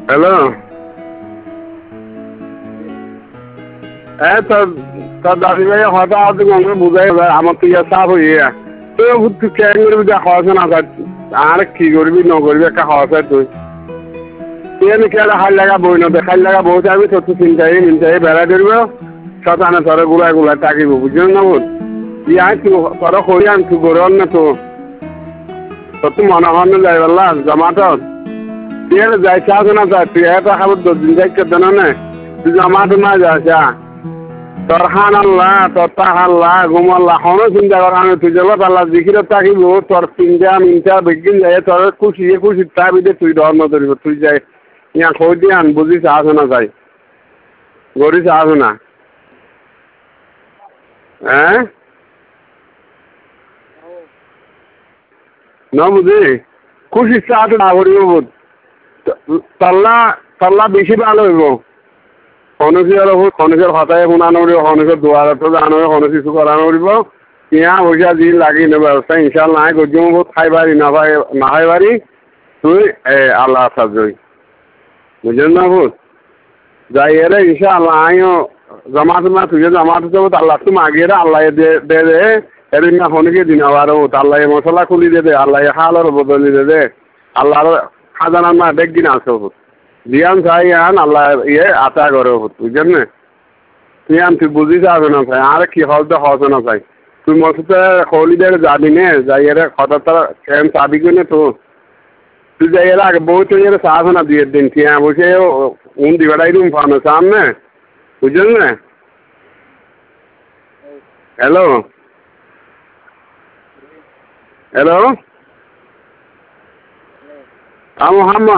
hello তোর দাদি ভাই হঠাৎ আমাকে বুঝাই আমার তুই চাপ হইয়া তুই কেন করবি খাওয়াছে না আর কি করবি ন করবি একটা খাওয়াছে তুই তুই আমি কে হাল লাগা বই না খাল লাগা বই যাবি তোর মিনচাই বেড়া ধরব শতানে তোর গুলাই টাকিব বুঝলি না বোধ তুই আয় তোর করি আন তুই গরম না তো তোর তো মনে হন না যাই বললা জমাটত তুই যাই চাস না যা তুই এটা খাবার 10 দিন যাই কেন না তুই জমাট না যাস তোর হান আল্লাহ তোর তাহাল্লাহ ঘুমাল্লাহ হনো চিন্তা কর আমি তুই জলত আল্লাহ জিখির থাকিব তোর তিনটা মিনটা বেগিন যায় তোর খুশি তা বিদে তুই ধর্ম ধরিব তুই যাই ইয়া খোঁজ দিয়ে আন বুঝিস আসো না যাই গরিস আসো না হ্যাঁ ন বুঝি খুশি চাষ না করিব বোধ তাল্লা বেশি ভালো হইব খনিজের হতায় শুনানো উড়িব খনিজের দুয়ারতো জানো খনিজ কিছু করানো উড়িব পিঁয়া পয়সা যি লাগি নেব ব্যবস্থা ইনশাল নাই গজ্জম বহুত খাই পারি নাখাই পারি তুই আল্লাহ সাজই বুঝলেন না বুঝ যাই এরে ইনশাআল্লাহ আইও জমা তোমা তুই জমা দিতে আল্লাহ তুমি আগিয়ে আল্লাহ দে এদিন না খনিকে দিন আবার আল্লাহ মশলা খুলি দে আল্লাহ হালের বদলি দে আল্লাহর খাজানা না দেখ দিন আসো দিয়ান চাই আন আল্লাহ আতা করে বুঝছেন না তুই আন তুই বুঝিস আসবে না চাই আর কি হলতে হসে না চাই তুই মসুতে খলিদের যাবি নে যাই এর হঠাৎ কেন চাবি কিনে তো তুই যাই এর আগে বই তুই এর চাস না দিয়ে দিন কি বসে দিবাটাই রুম ফানো সামনে বুঝলেন না হ্যালো হ্যালো হাম্মা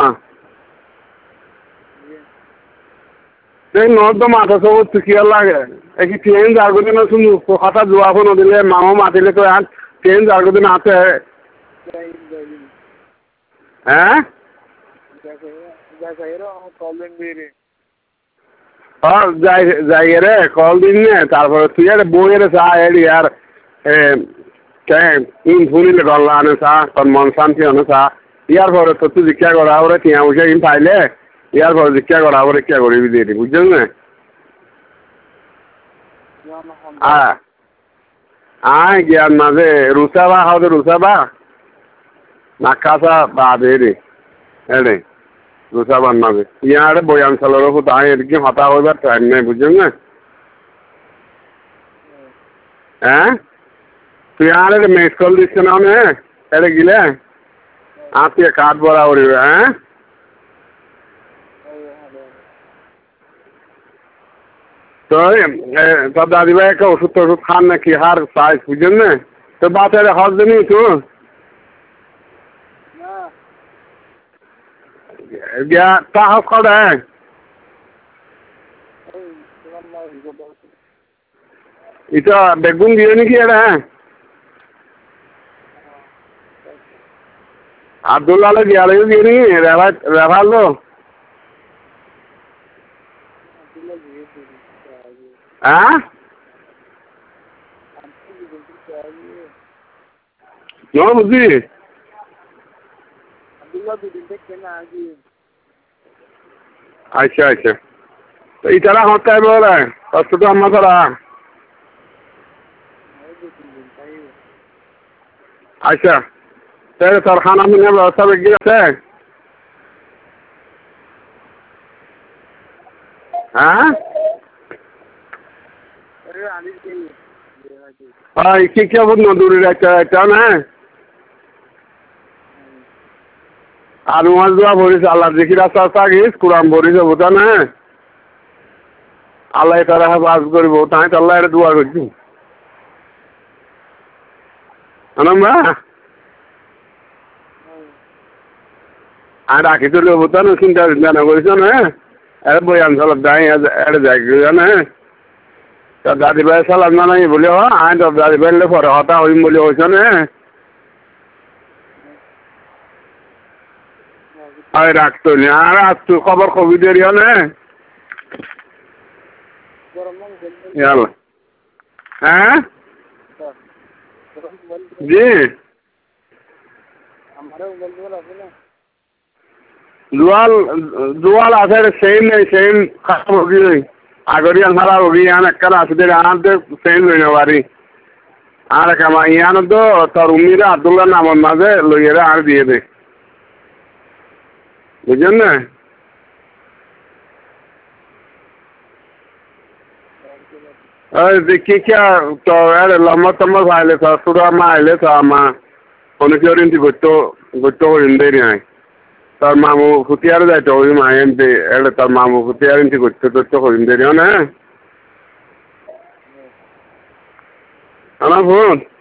এই নর্দ মাথা সব কি লাগে এই ট্রেন যার দিন শুনু কথা জোয়াব নদিলে মামা মাতিলে তো আর ট্রেন যার দিন আছে হ্যাঁ যাই রে কল দিন নে তারপরে তুই আর বইয়ের চা এলি আর শুনিলে গল্লা আনে চা তোর মন শান্তি আনে চা ইয়ার পরে তো তুই জিজ্ঞা করা ওরে টিয়া বসে কিন পাইলে ইয়ার পরে জিজ্ঞা করা ওরে কে করবি দিয়ে দিবি বুঝছেন না আয় জ্ঞান মাঝে রুসাবা হবে রুসাবা নাকাসা বা বেরে এড়ে রুসাবার মাঝে ইয়ারে বয়াঞ্চলের উপর আয় এদিকে হতা হইবার টাইম নেই বুঝছেন না হ্যাঁ তুই আর মিস কল দিচ্ছে না এটা গিলে আর তুই কাঠ বড়া উড়িবে হ্যাঁ তোর দাদি ভাই একটা ওষুধ টষুধ খান নাকি হার সাইজ বুঝছেন না তো বাচ্চারা হজ দিনি তো তা হজ করে এটা বেগুন দিয়ে নাকি এটা আব্দুল্লাহ দিয়ালেও দিয়ে নি রেভালো হ্যাঁ বুঝি আচ্ছা তো ইটারা হতায় বলে কষ্ট তো আমার করা আচ্ছা তাহলে তোর খানা পিনার ব্যবস্থা বেশি আছে হ্যাঁ কি খবর নদুরির একটা না আর মাছ দেওয়া ভরিস আল্লাহ দেখি রাস্তা থাকিস কুরাম ভরিস বোঝা না আল্লাহ তারা বাস করব তাই তো আল্লাহ এটা দোয়া করছি আনন্দা আর রাখি তো বোঝা না চিন্তা চিন্তা করিস না এর বই আনসাল যাই এটা যাই না তোর দাদি ভাই সালাম না নাই বলে আয় তোর দাদি ভাইলে পরে হতা হইম বলে হয়েছ না আয় রাখতো নি আর আসতো খবর কবি দেরি হলে হ্যাঁ জি জোয়াল আছে সেম নেই সেম খারাপ হবি আগরি খারাপ হবি ইয়ান একটা আছে আনতে সেম লই না পারি আর কামা ইয়ান তো তোর উমিরে আব্দুল্লাহ নামের মাঝে লইয়েরা আর দিয়ে দে বুঝলেন না দেখি কে তো লম্বা টম্বা ভাইলে তো সুরা মা আইলে তো আমা অনেক ইন্টি গত্য করিম দেরি নাই তার মামু ফুটিয়ারে যাইতে ওই মা এনতে এলে তার মামু ফুটিয়ার ইন্টি গত্য করিম দেরি না আমার ফোন